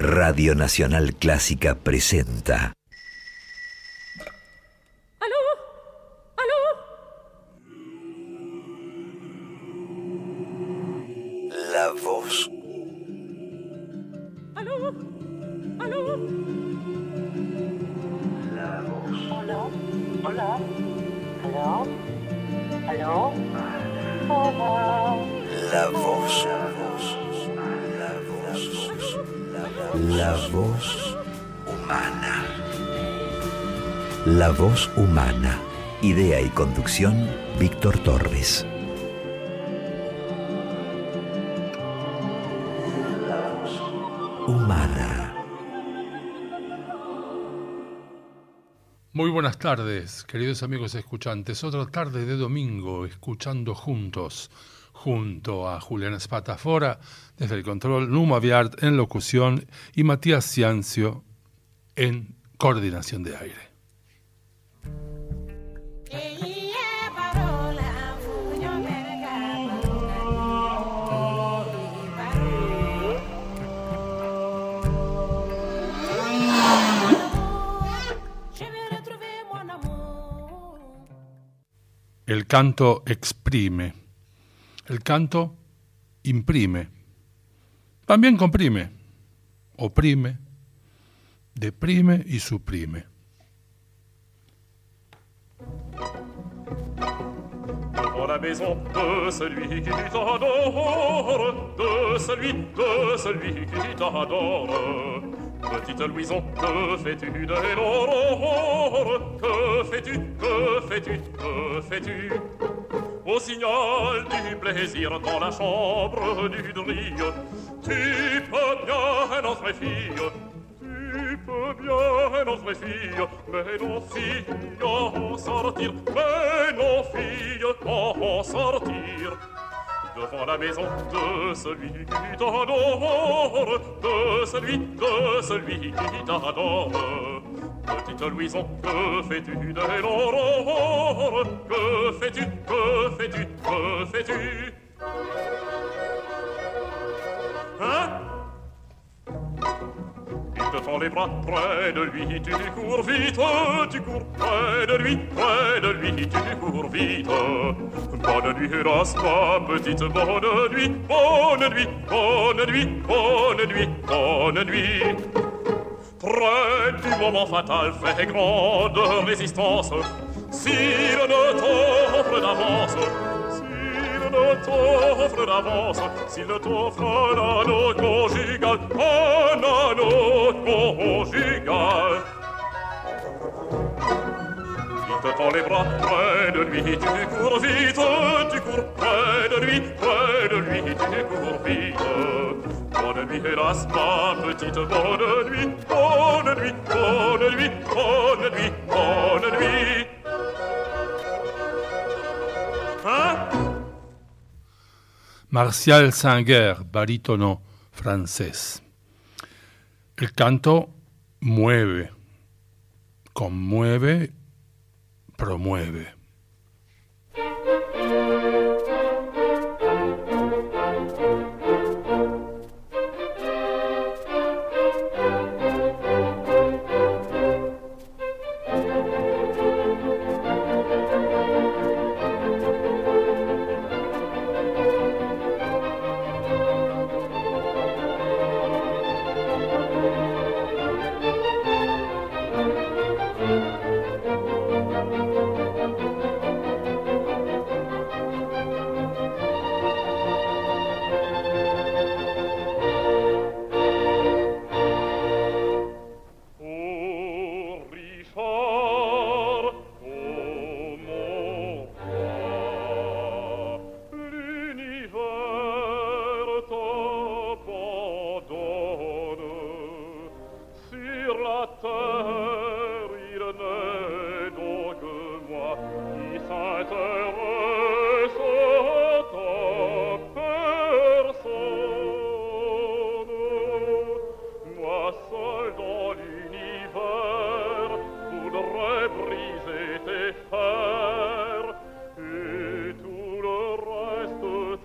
Radio Nacional Clásica presenta. ¿Aló? ¿Aló? La voz. ¿Aló? ¿Aló? La voz. Hola, hola, aló, aló, hola. La voz. La voz humana. La voz humana. Idea y conducción, Víctor Torres. La voz humana. Muy buenas tardes, queridos amigos escuchantes. Otra tarde de domingo, escuchando juntos, junto a Juliana Spatafora, desde el control, Numa Viart en locución y Matías Ciancio en coordinación de aire. El canto exprime, el canto imprime, también comprime, oprime, deprime y suprime. Dans la maison de celui qui t'adore, de celui qui t'adore. Petite Louison, que fais-tu de l'aurore? Que fais-tu, que fais-tu, que fais-tu? Au signal du plaisir dans la chambre du drille, tu peux bien notre fille, tu peux bien notre fille, mais nos filles en sortir, mais nos filles en sortir. Devant la maison de celui qui t'adore, de celui qui t'adore. Petite Louison, que fais-tu de l'aurore? Que fais-tu, que fais-tu, que fais-tu? Hein? Il te tend les bras près de lui, tu cours vite, tu cours près de lui, tu cours vite. Bonne nuit, hélas, ma petite, bonne nuit, bonne nuit, bonne nuit, bonne nuit, bonne nuit. Près du moment fatal, fais grande résistance, s'il ne t'offre d'avance, s'il ne t'offre d'avance, s'il ne t'offre un anneau conjugal, un anneau conjugal. Il te tend les bras près de lui, tu cours vite, tu cours près de lui, tu cours vite. Bonne nuit, hélas, ma petite, bonne nuit, bonne nuit, bonne nuit, bonne nuit, bonne nuit. Hein? Martial Singer, barítono francés. El canto mueve, conmueve, promueve. reste t'abandonne.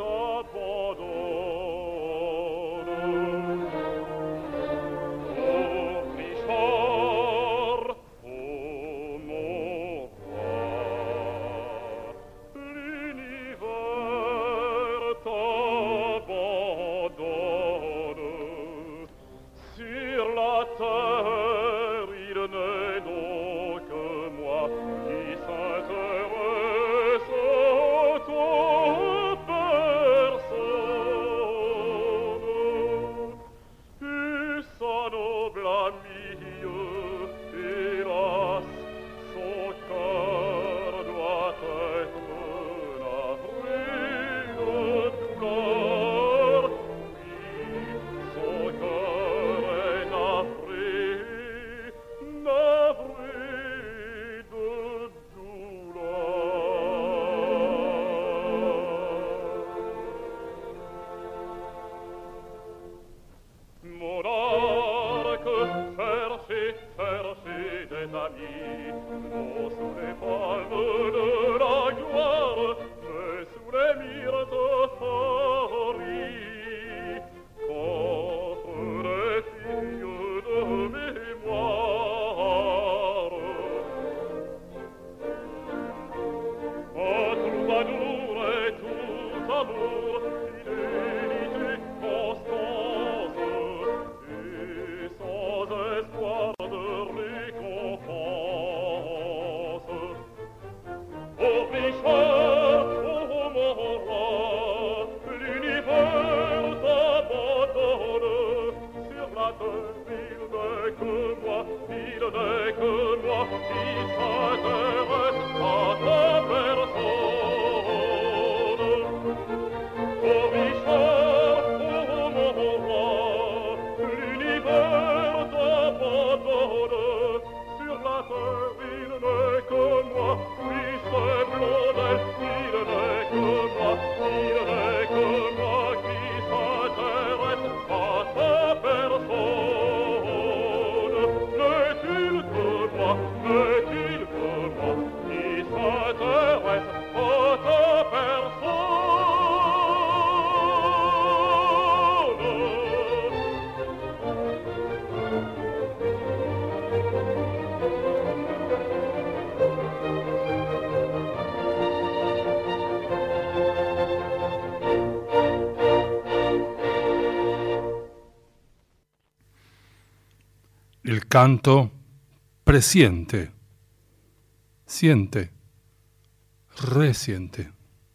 El canto presiente, siente, resiente.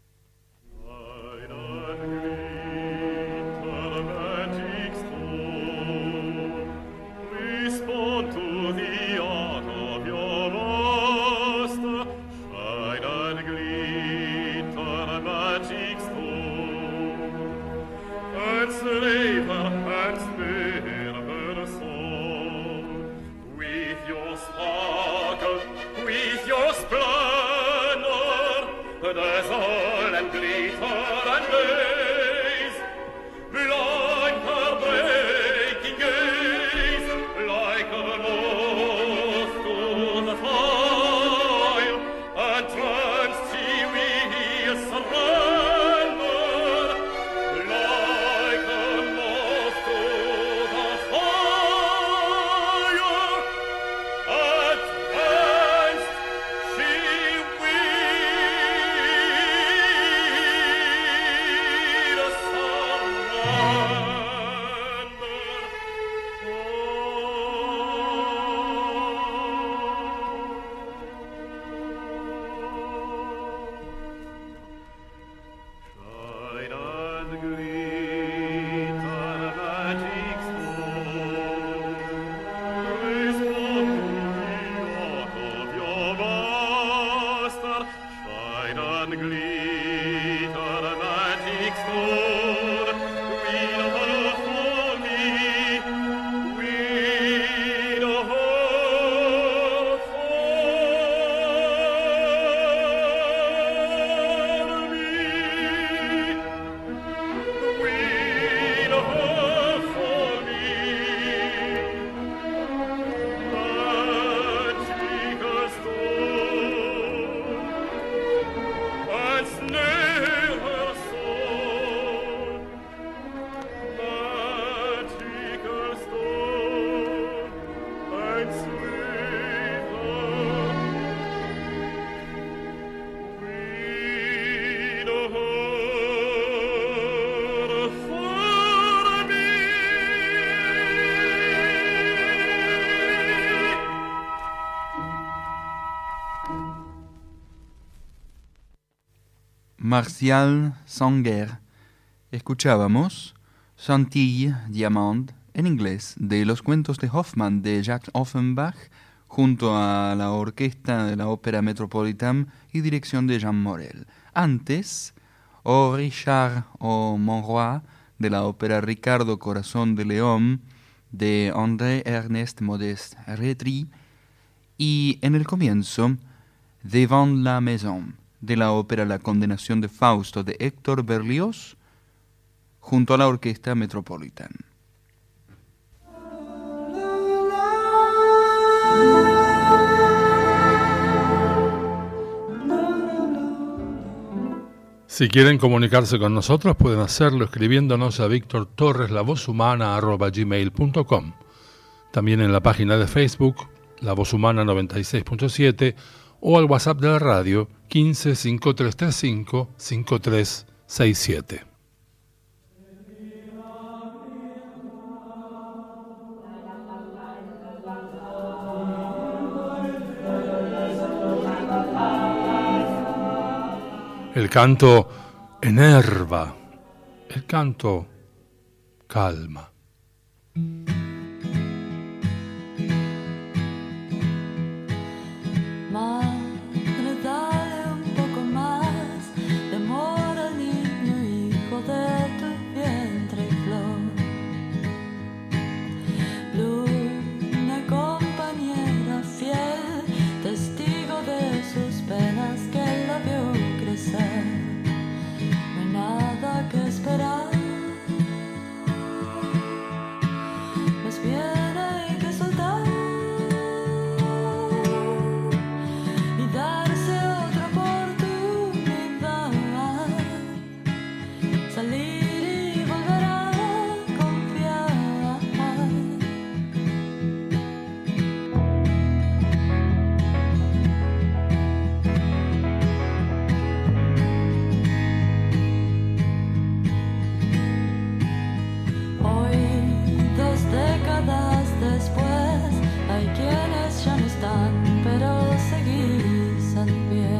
Martial Sanger. Escuchábamos Chantilly Diamant en inglés de los cuentos de Hoffmann de Jacques Offenbach junto a la orquesta de la Ópera Metropolitan y dirección de Jean Morel. Antes, O Richard o Monroy de la ópera Ricardo Corazón de León de André-Ernest Modeste Retry y en el comienzo Devant la Maison de la ópera La Condenación de Fausto de Héctor Berlioz junto a la orquesta Metropolitan. Si quieren comunicarse con nosotros pueden hacerlo escribiéndonos a victortorreslavozhumana@gmail.com. También en la página de Facebook La Voz Humana 96.7 o al WhatsApp de la radio 15 5335 5367. El canto enerva, el canto calma. bien hay que soltar y darse otra oportunidad, salir y volver a confiar. Hoy, 2 décadas después, hay quienes ya no están, pero seguís en pie.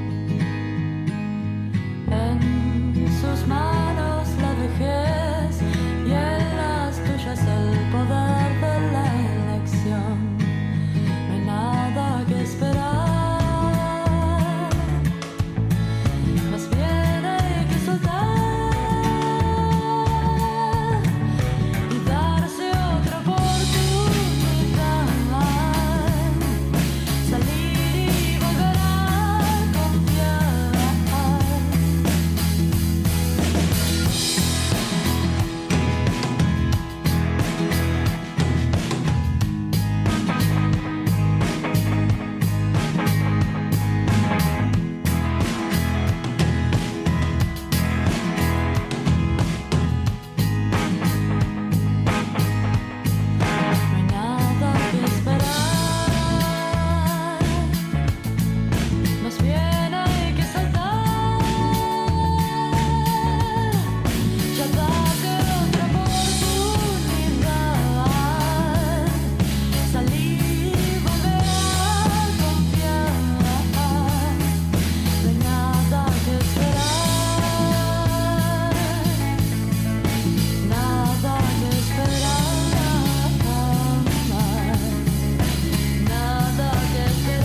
En sus manos la vejez y en las tuyas el poder de la elección. No hay nada que esperar, más bien hay que soltar y darse otra oportunidad, salir y volver a confiar. No hay nada que esperar, más bien hay que saltar, ya date otra oportunidad, salir y volver a confiar. No hay nada que esperar, nada que esperar, nada que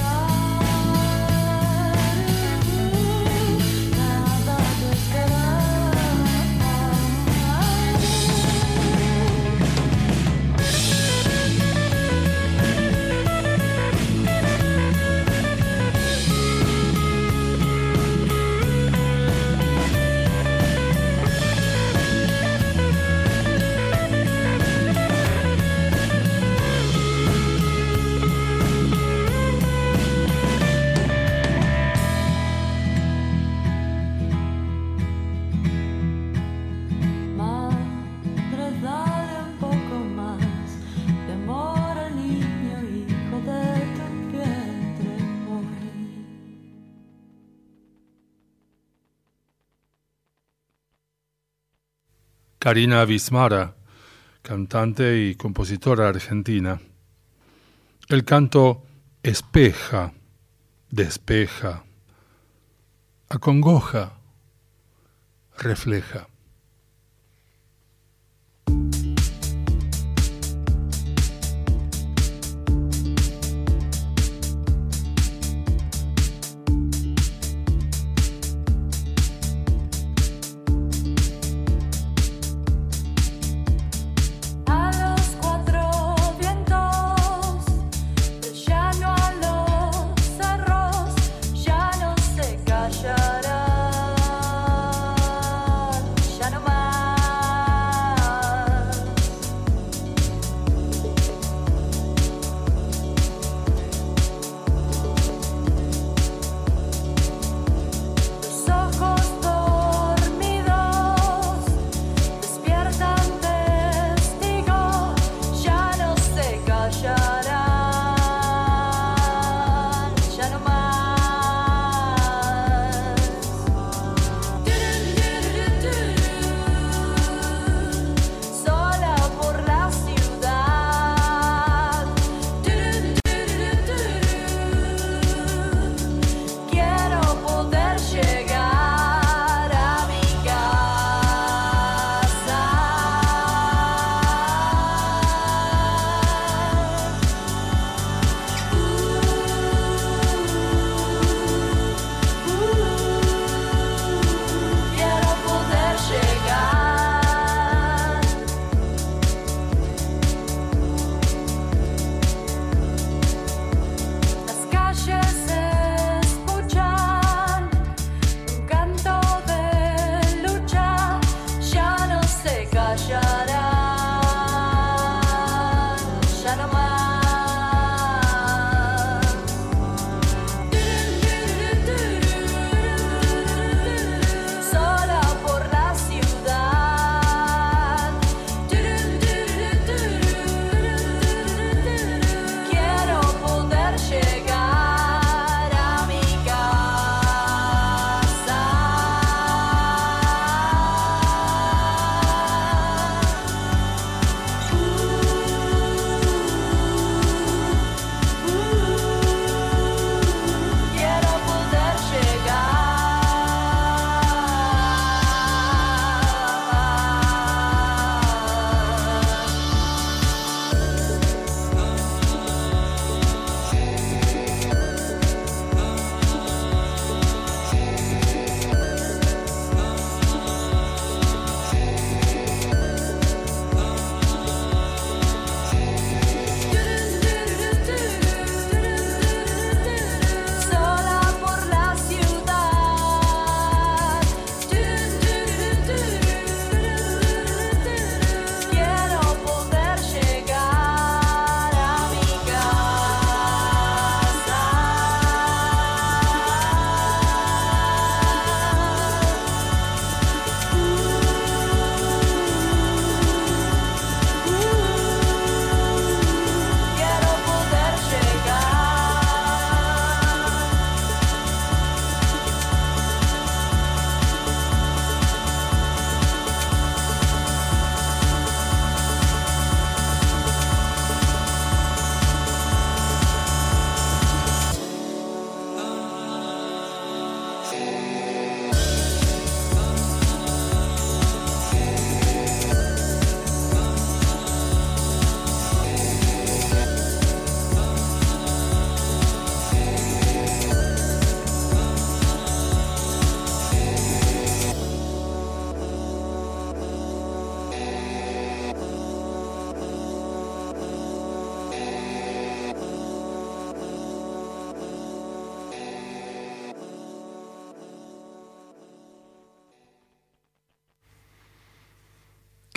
Madre, dale un poco más de amor al niño, hijo de tu vientre hoy. Karina Wismara, cantante y compositora argentina. El canto espeja, despeja, acongoja, refleja. A los 4 vientos, del llano a los cerros, ya no se callarán.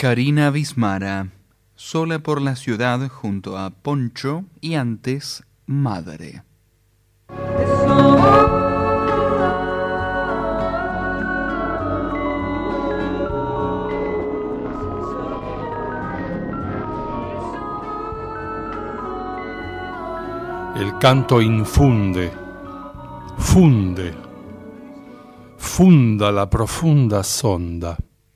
Karina Vismara, sola por la ciudad junto a Poncho y antes Madre. El canto infunde, funda la profunda sonda.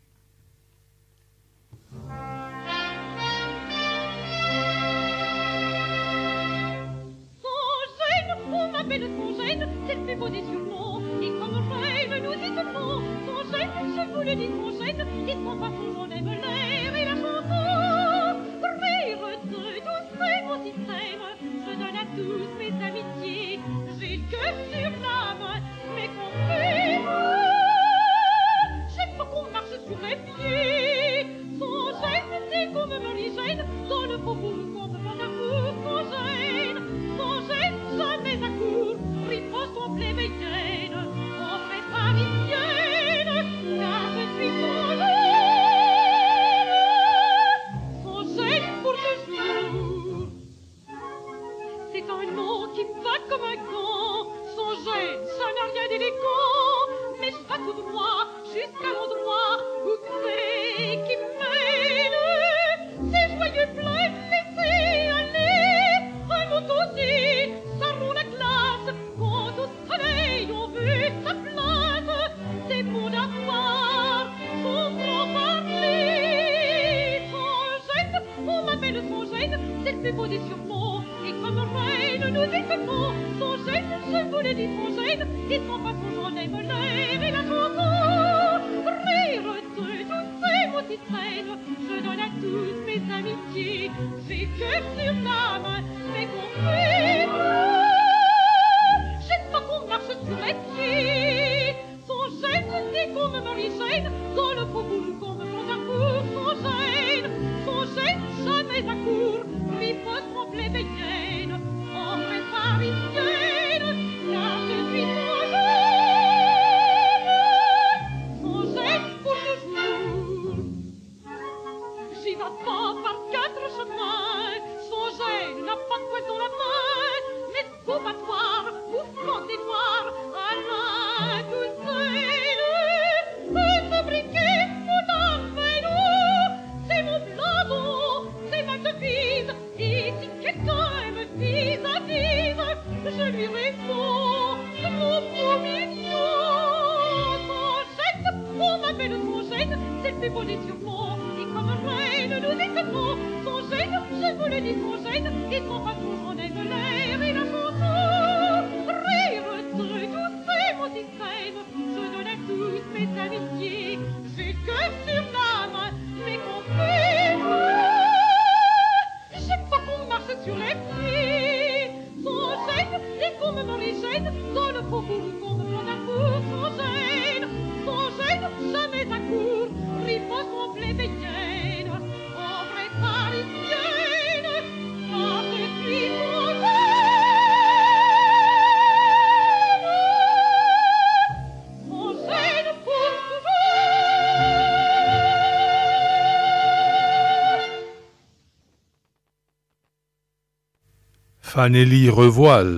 Fanelli Revoil,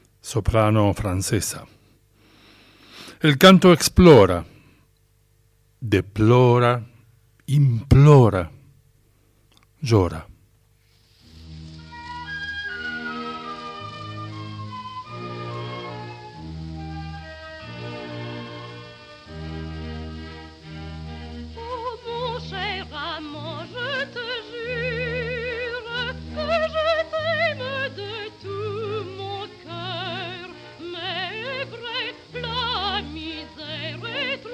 soprano francesa. El canto explora, deplora, implora, llora.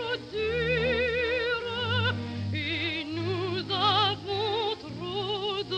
Trop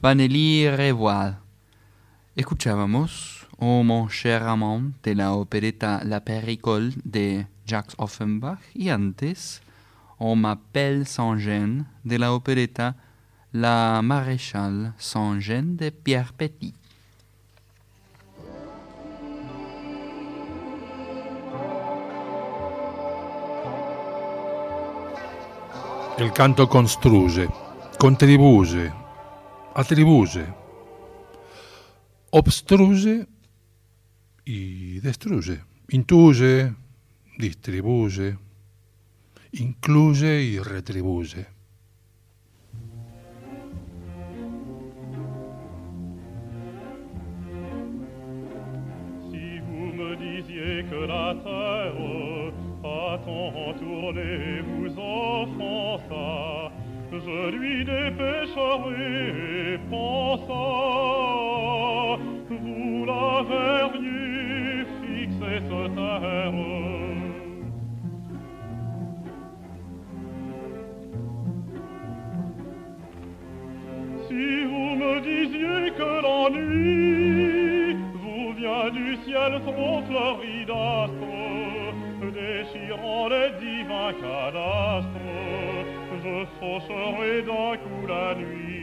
Vanelli Revoil. Escuchábamos Oh mon cher amant de la opereta La Péricole de Jacques Offenbach y antes On m'appelle sans gêne de la opereta La Maréchale sans gêne de Pierre Petit. El canto construye, contribuye, atribuye, obstruye y destruye, intuye, distribuye, incluye y retribuye. Si vous me disiez que la terre a tant tourné vous offensa, je lui dépêcherai pensant, vous la verriez fixer ce terre. Si vous me disiez que l'ennui vous vient du ciel trop fleuri d'astres, déchirant les divins cadastres, je faucherai d'un coup la nuit.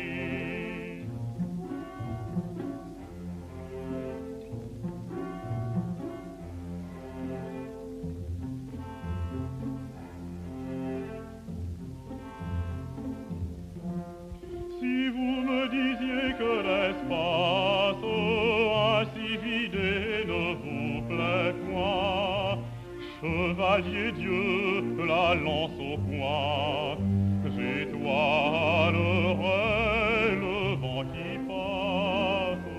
Si vous me disiez que l'espace ainsi vidé ne vous plaît point, chevalier Dieu, la lance au poing, j'étoilerai le vent qui passe.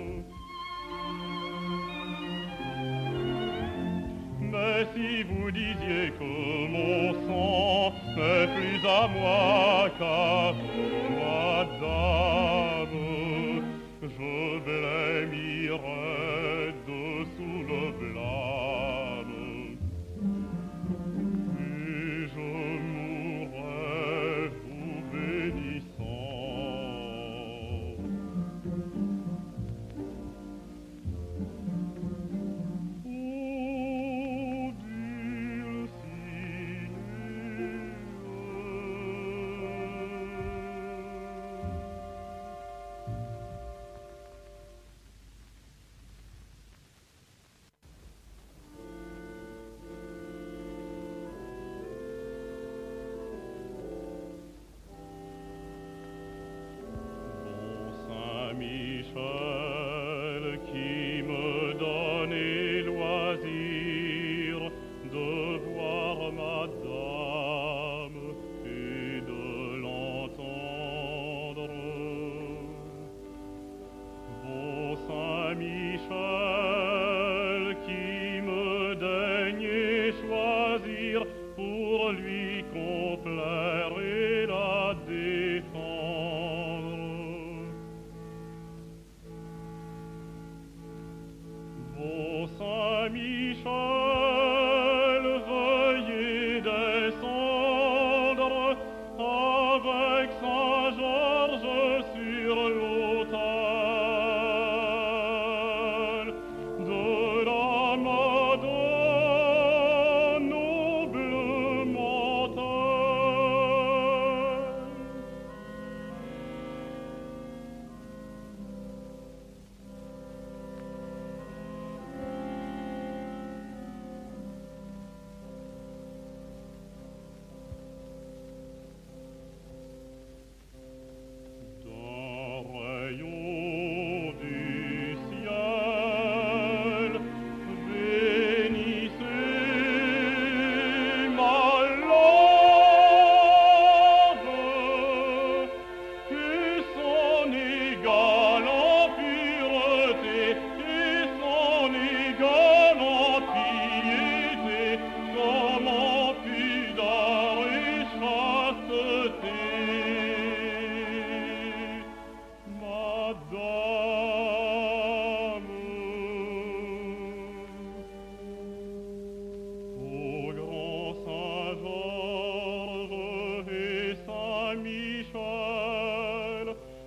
Mais si vous disiez que mon sang n'est plus à moi qu'à vous, madame, je blêmirai dessous le blâme.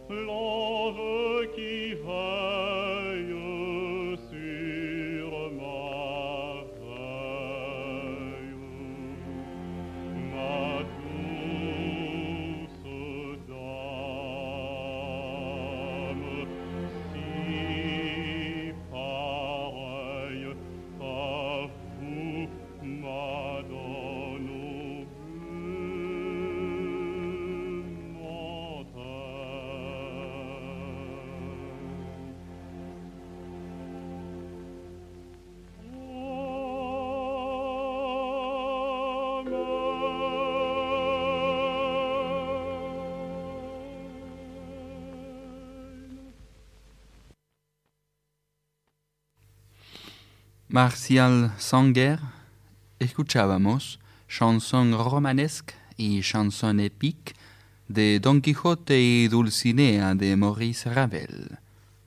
l'ange qui veille sur ma veille, ma douce dame, si pareille à vous, Madone Martial Sanger, escuchábamos chanson romanesque y chanson épique de Don Quijote y Dulcinea de Maurice Ravel.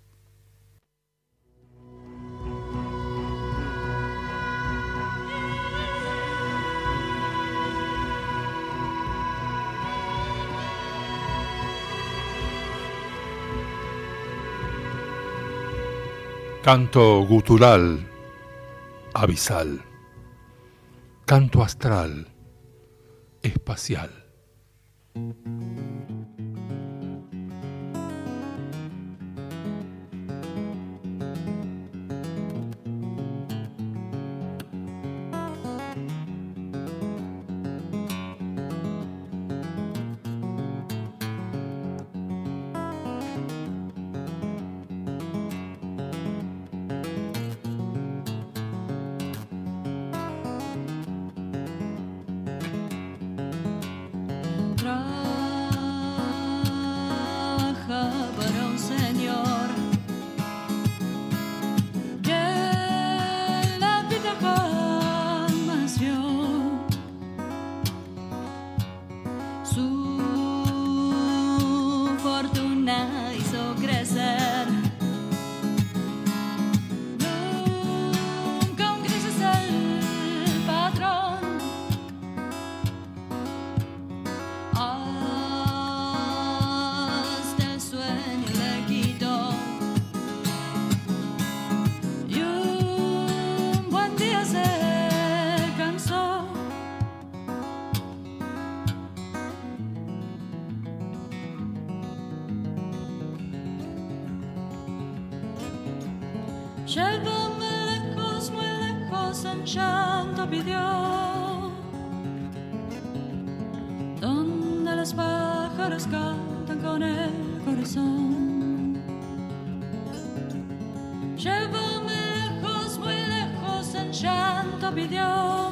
Canto gutural, abisal, canto astral, espacial. Llévame lejos, muy lejos, en llanto pidió, donde los pájaros cantan con el corazón. Llévame lejos, muy lejos, en llanto pidió,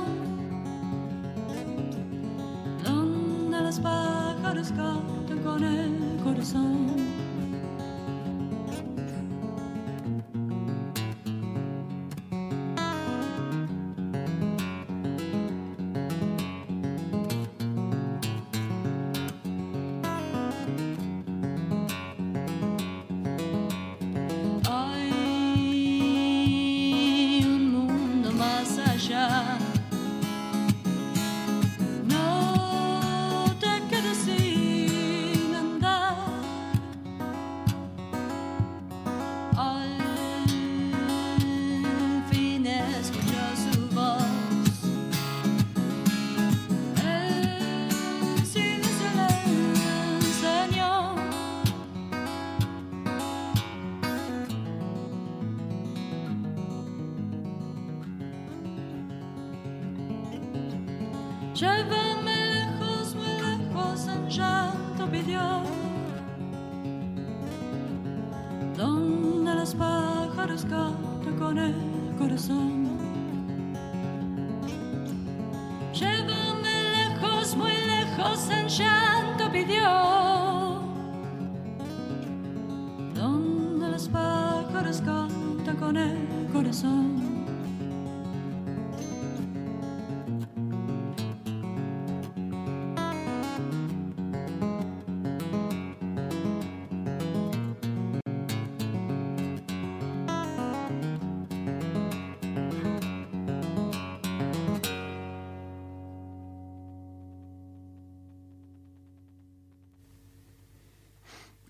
donde los pájaros cantan con el corazón. Llévame lejos, muy lejos, en llanto pidió, donde los pájaros cantan con el corazón. Llévame lejos, muy lejos, en llanto pidió, donde los pájaros cantan con el corazón.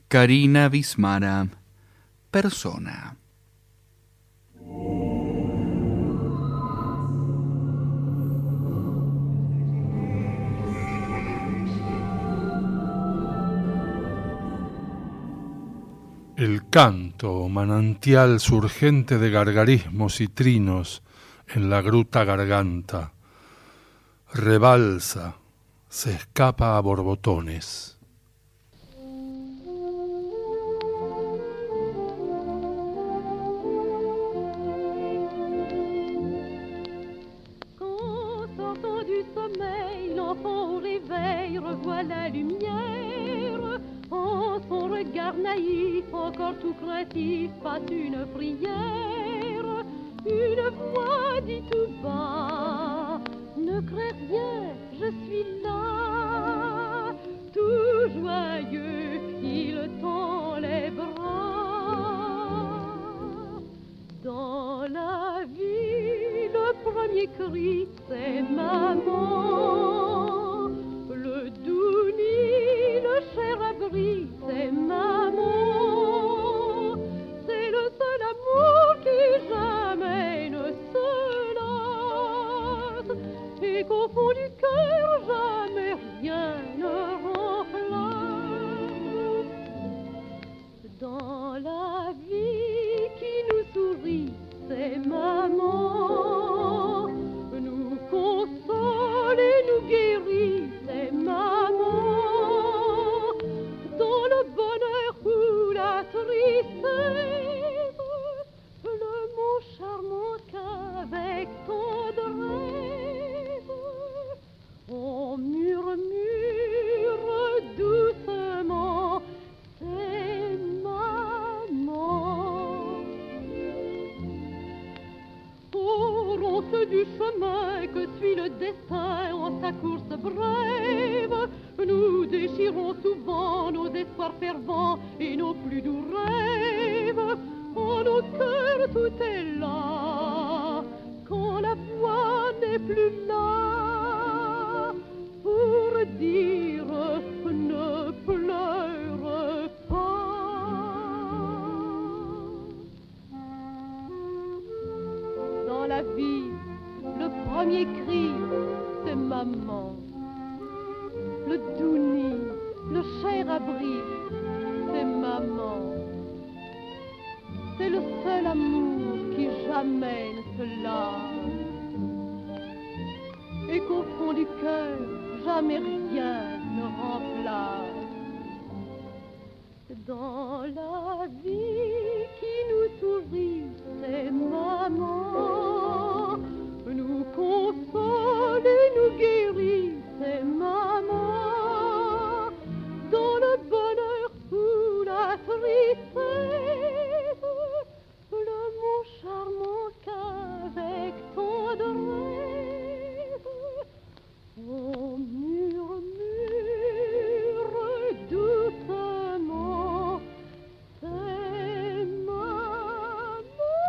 Karina Vismara, Persona. El canto, manantial surgente de gargarismos y trinos en la gruta garganta, rebalsa, se escapa a borbotones. Quand sortant du sommeil, l'enfant au réveil revoit la lumière. En son regard naïf, encore tout craintif, passe une prière. Une voix dit tout bas: ne crains rien, je suis là. Tout joyeux, il tend les bras. Dans la vie, le premier cri, c'est maman. Le doux nid, le cher abri, c'est maman. C'est le seul amour qui jamais ne se lasse, et qu'au fond du cœur, jamais rien ne remplace. Dans la vie qui nous sourit, c'est maman. Nous console et nous guérit, c'est maman. Dans le bonheur ou la tristesse, le mot charmant qu'avec tendresse on murmure doucement, c'est maman. Au ronce du chemin que suit le destin en sa course brève, nous déchirons souvent nos espoirs fervents et nos plus doux rêves. En nos cœurs tout est là, quand la voix n'est plus là, pour dire ne pleure pas. Dans la vie, le premier cri, c'est maman. Le doux nid, le cher abri, c'est maman. C'est le seul amour qui jamais ne se lasse, et qu'au fond du cœur, jamais rien ne remplace. Dans la vie qui nous sourit, c'est maman. Nous console et nous guérit, c'est maman. Dans le bonheur ou la tristesse, le mot charmant qu'avec tendresse on murmure doucement, c'est maman.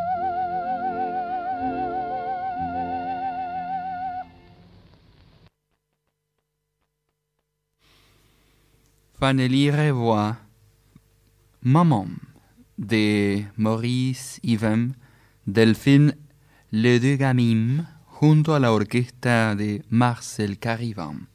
Vanelli revoit Maman de Maurice Yvem del film Les Deux Gamines junto a la orquesta de Marcel Carivan.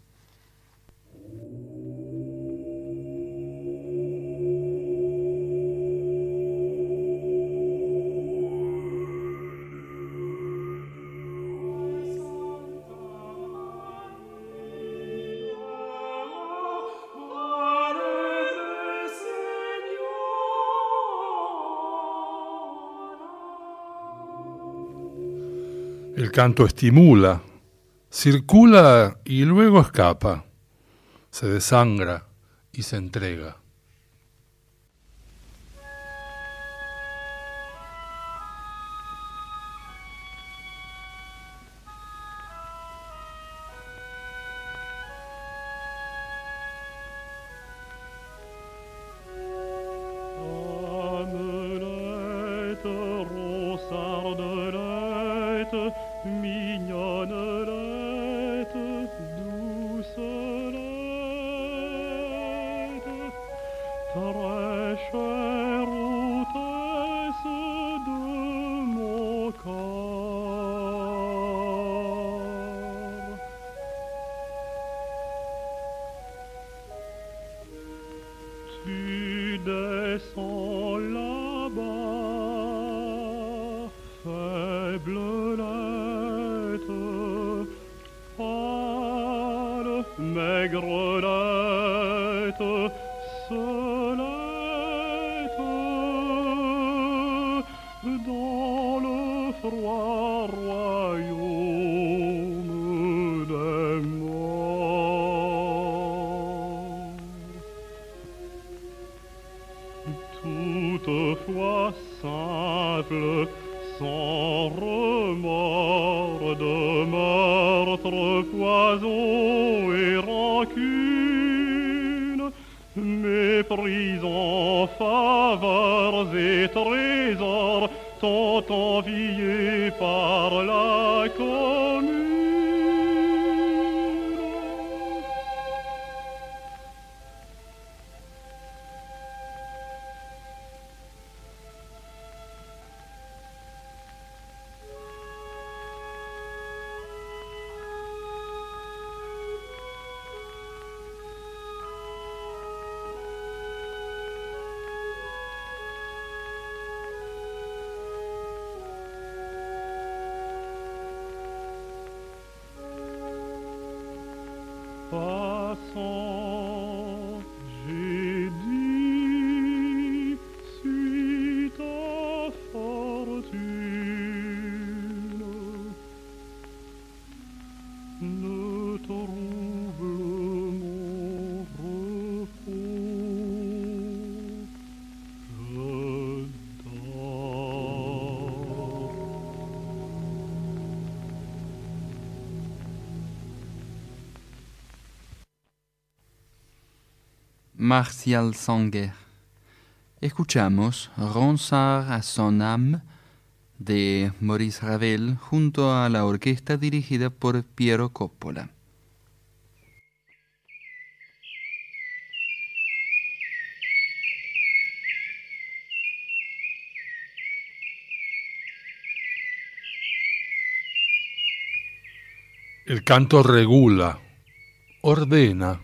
El canto estimula, circula y luego escapa, se desangra y se entrega. Ta fraîche hôtesse de mon corps. Tu descends là-bas, faible lettre, pâle, maigrelette, solette, dans le froid royaume des morts. Toutefois simple, sans remords de meurtre, poison et rancune, méprisant faveurs et trésors, tant enviés par la commune. Passant, j'ai dit, suis ta fortune, ne trouble mon repos, je dors. Martial Sanger. Escuchamos Ronsard a son âme de Maurice Ravel junto a la orquesta dirigida por Piero Coppola. El canto regula, ordena.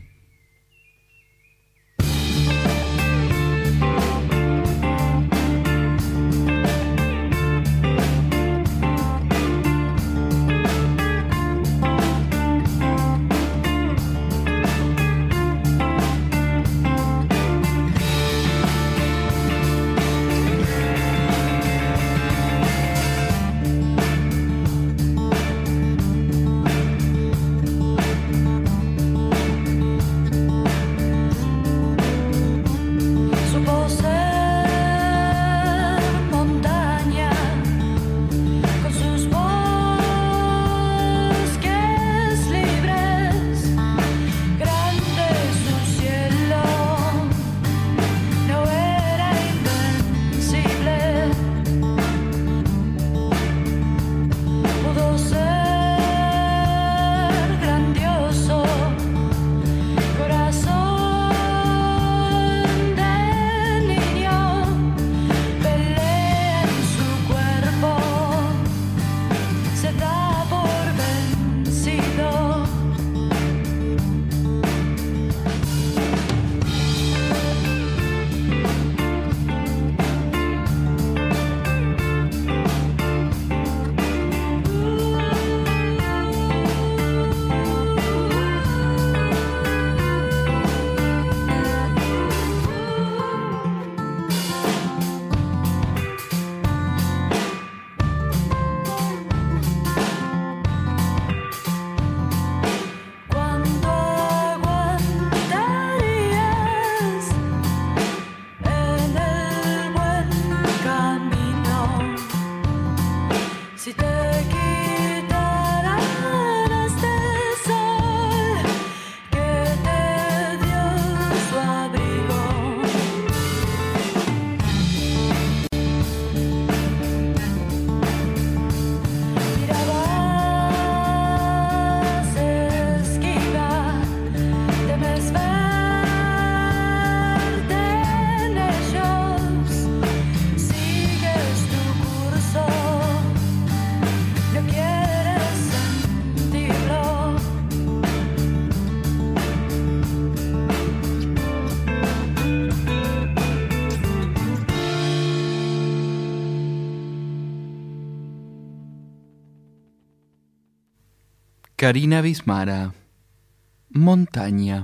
Karina Vismara, Montaña.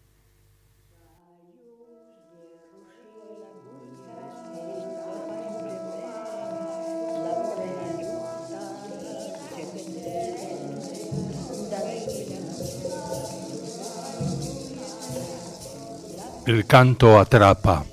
El canto atrapa.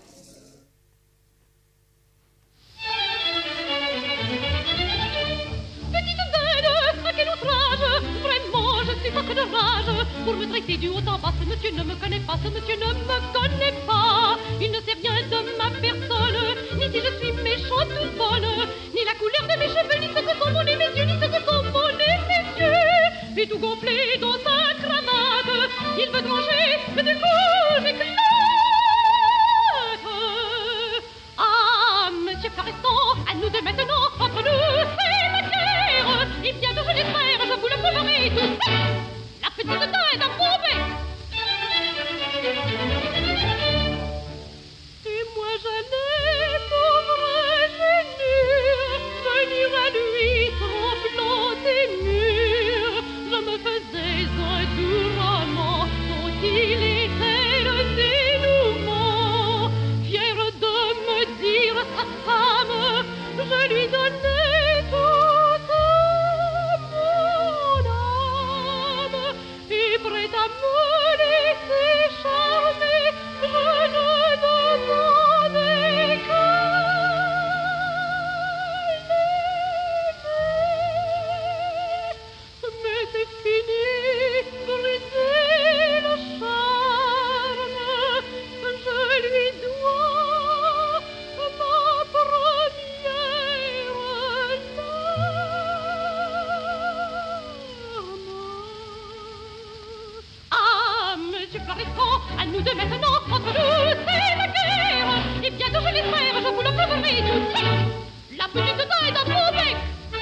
Pour me traiter du haut en bas, ce monsieur ne me connaît pas, ce monsieur ne me connaît pas. Il ne sait rien de ma personne, ni si je suis méchante ou bonne, ni la couleur de mes cheveux, ni ce que sont mon nez, mes yeux, ni ce que sont mon nez, mes yeux. Et tout gonflé dans sa cravate, il veut manger, mais du coup j'éclate. Ah, monsieur Florestan, à nous deux maintenant, entre nous, c'est la guerre. Et bientôt je l'espère, je vous le prouverai tout ça. La petite dinde à pomper. Et moi j'allais, pauvre génure, venir à lui tremblante et mûre. Je me faisais un doux roman dont il était le dénouement. Fière de me dire sa femme, je lui donnais toute mon âme. Et prête à me laisser charmer, je ne demandais que l'aimer. Mais c'est fini, briser le charme, je lui dois ma première larme. Ah, monsieur Florestan, à nous deux maintenant, entre nous, c'est la guerre. Et bientôt je l'espère, je vous le prouverai tout de suite. La petite dinde à pomper.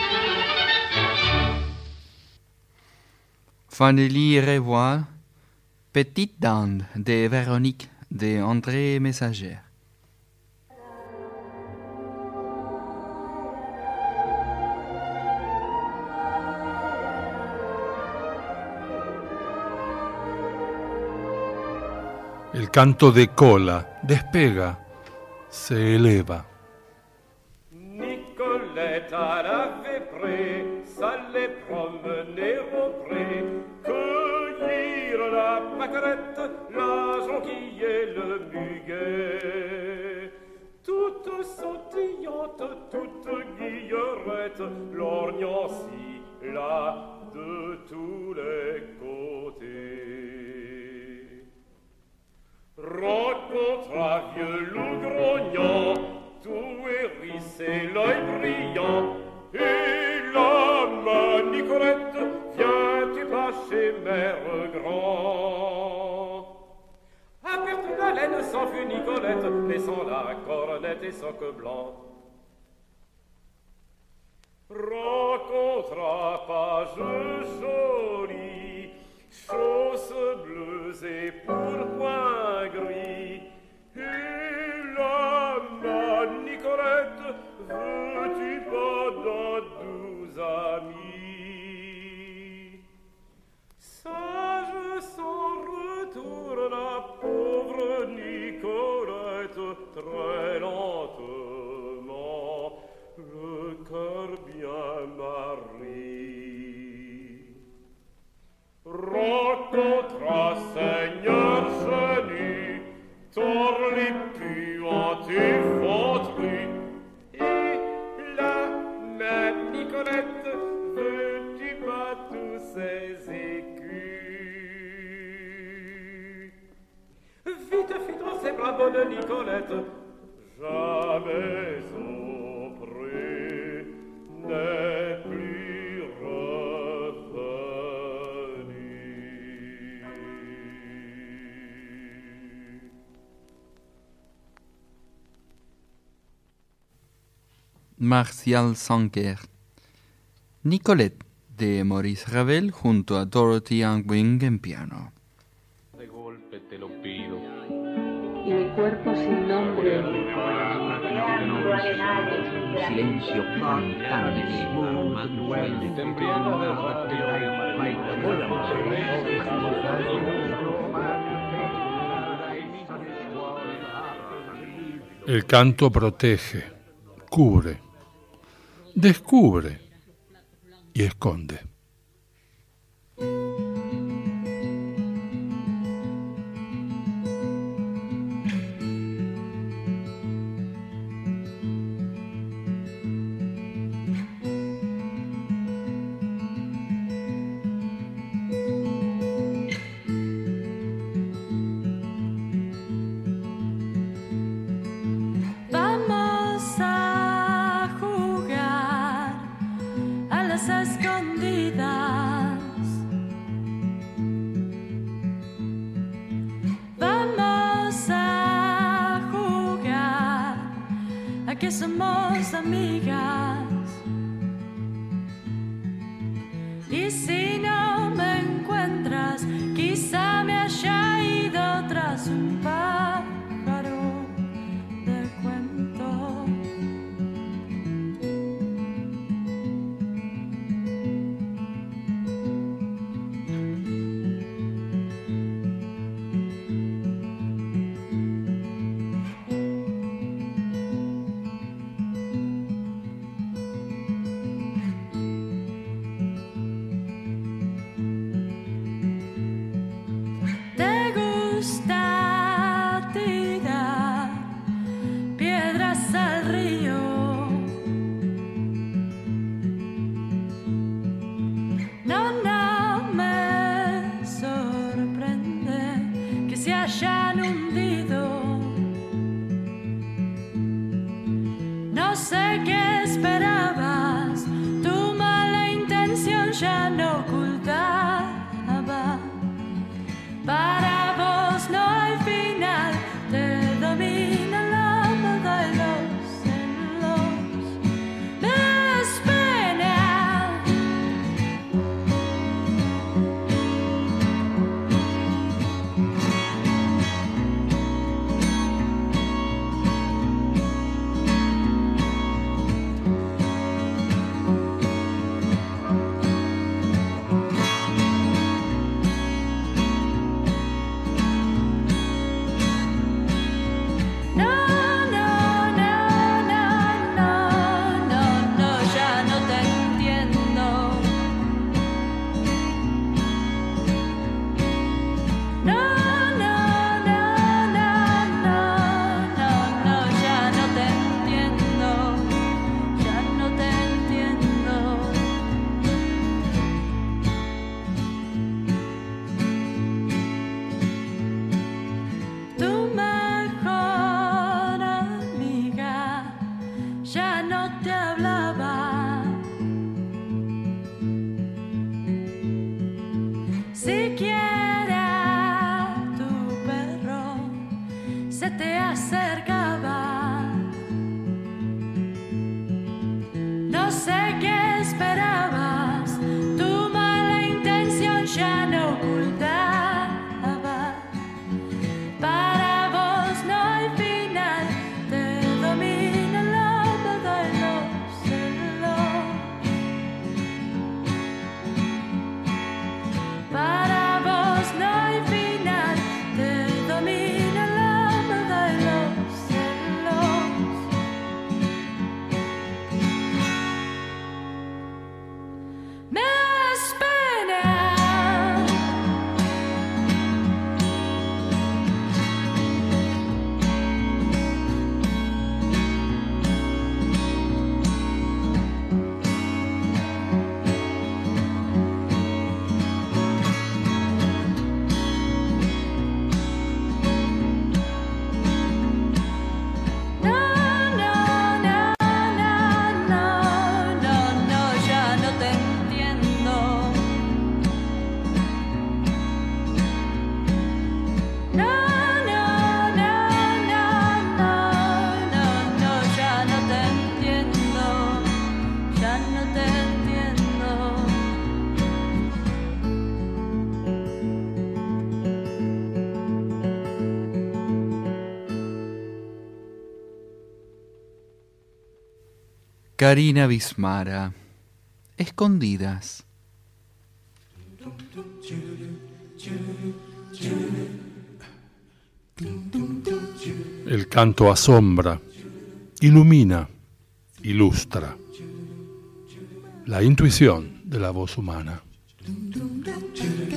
Fin de lire et voir Petite Dinde de Véronique de André Messager. El canto de cola despega, se eleva. Nicolette à la véprée, s'allait promener au pré, cueillir la pâquerette, la jonquille et le muguet. Toute sautillante, toute guillerette, lorgnant ci, là, de tous les côtés. Rencontra vieux loup grognant, tout hérissé, l'œil brillant, et la main Nicolette, viens-tu pas chez Mère Grand? À perte d'haleine s'enfuit Nicolette, laissant la cornette et socle blanc. Rencontra page jolie, chausses bleues et pourpoint gris, et la main Nicolette, veux-tu pas d'un doux ami? Sage sans retour la pauvre Nicolette, très lentement, le cœur bien marri. Rencontra Seigneur genu, tord les puants effondrés, et la même Nicolette, veux-tu pas tous ces écus? Vite, vite, dans ses bras, bonne Nicolette, jamais auprès n'est plus revenu. Martial Sanker. Nicolette de Maurice Ravel junto a Dorothy Angwing en piano. De golpe te lo pido. Y mi cuerpo sin nombre. Silencio cantante. Te embriagas del reptil. El canto protege, cubre, descubre y esconde. Que somos amigas, y si no me encuentras, quizá me haya ido tras un pájaro de cuento. Karina Wismara, Escondidas. El canto asombra, ilumina, ilustra. La intuición de la voz humana.